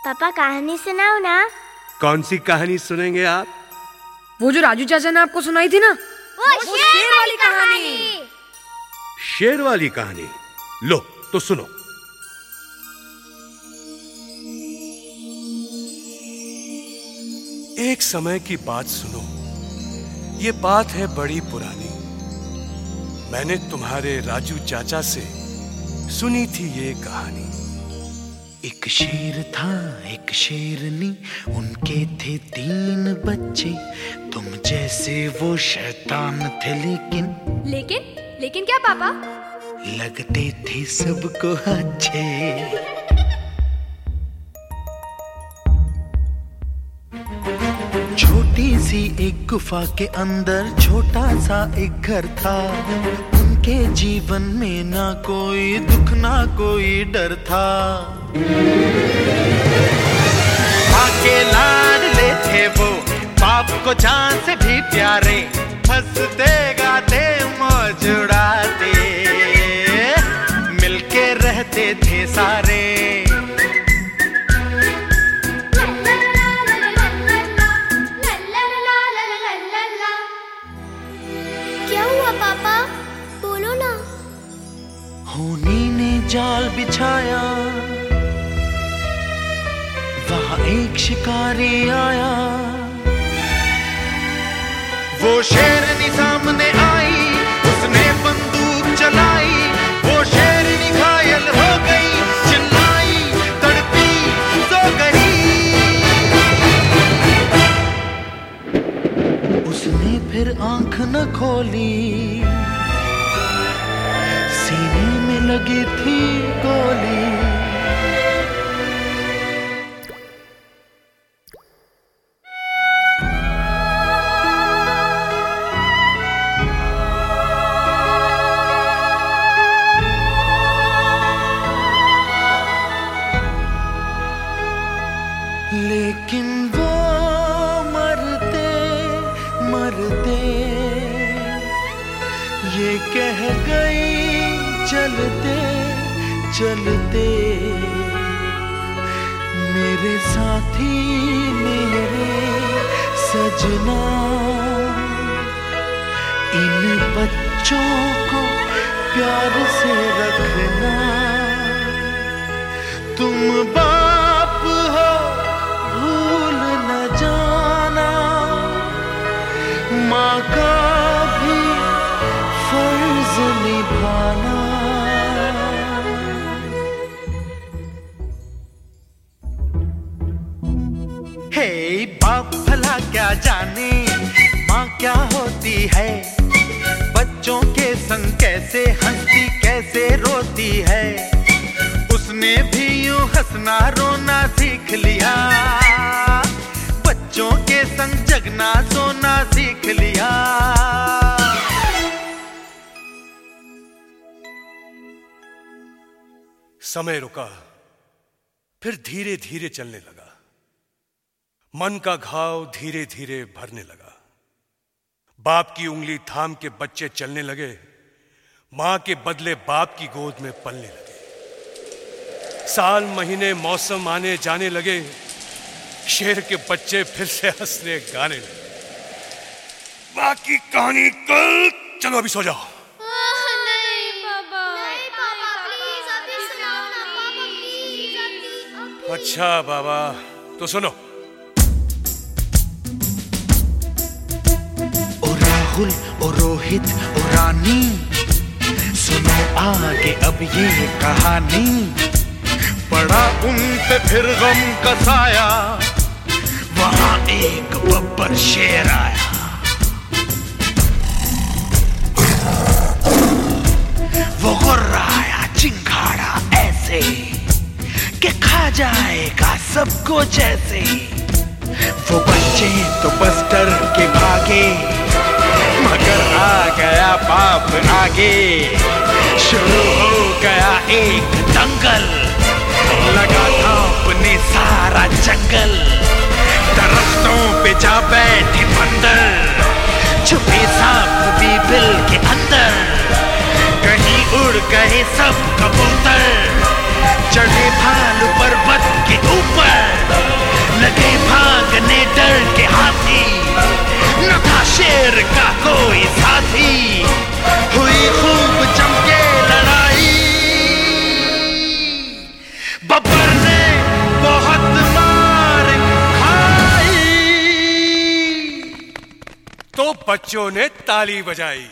पापा कहानी सुनाओ ना। कौन सी कहानी सुनेंगे आप? वो जो राजू चाचा ने आपको सुनाई थी ना, वो शेर वाली कहानी। शेर वाली कहानी? लो तो सुनो। एक समय की बात सुनो, ये बात है बड़ी पुरानी। मैंने तुम्हारे राजू चाचा से सुनी थी ये कहानी। एक शेर था एक शेरनी, उनके थे 3 बच्चे। तुम जैसे वो शैतान थे लेकिन क्या पापा? लगते थे सबको अच्छे। छोटी सी एक गुफा के अंदर छोटा सा एक घर था। उनके जीवन में ना कोई दुख ना कोई डर था। माँ के लाडले थे वो, बाप को जान से भी प्यारे। हंसते गाते मौज उड़ाते, मिलके रहते थे सारे। क्या हुआ पापा? बोलो ना। होनी ने जाल बिछाया, वहां एक शिकारी आया। वो शेरनी सामने आई, उसने बंदूक चलाई। वो शेरनी घायल हो गई, चिल्लाई तड़पी सो गई। उसने फिर आंख न खोली, सीने में लगी थी गोली। लेकिन वो मरते मरते ये कह गई चलते चलते, मेरे साथी मेरे सजना, इन बच्चों को प्यार से रखना। तुम बाप हो भूल न जाना, माँ का भी फर्ज निभाना। हे बाप भला क्या जाने माँ क्या होती है। बच्चों के संग कैसे हंसती कैसे रोती है। उसने भी यूं हंसना रोना सीख लिया, बच्चों के संग जगना सोना सीख लिया। समय रुका, फिर धीरे धीरे चलने लगा। मन का घाव धीरे धीरे भरने लगा। बाप की उंगली थाम के बच्चे चलने लगे। मां के बदले बाप की गोद में पलने लगे। साल महीने मौसम आने जाने लगे। शेर के बच्चे फिर से हंसने गाने लगे। बाकी कहानी कल। चलो अभी सो जाओ। नहीं पापा, प्लीज अभी सुनाओ ना पापा, प्लीज। अच्छा बाबा, तो सुनो। ओ राहुल ओ रोहित ओ रानी, सुनो आगे अब ये कहानी। पड़ा उन पे फिर गम का साया, वहां एक बब्बर शेर आया। वो गुर्राया चिंगाड़ा ऐसे कि खा जाएगा सबको जैसे। वो बच्चे तो बस डर के भागे, मगर आ गया बाप आगे। शुरू हो गया एक दंगल, लगा था अपने सारा जंगल। दरख्तों पे जा बैठे बंदर, छुपे सांप भी बिल के अंदर। कहीं उड़ गए सब कबूतर, चढ़े भालू पर्वत के ऊपर। तो बच्चों ने ताली बजाई।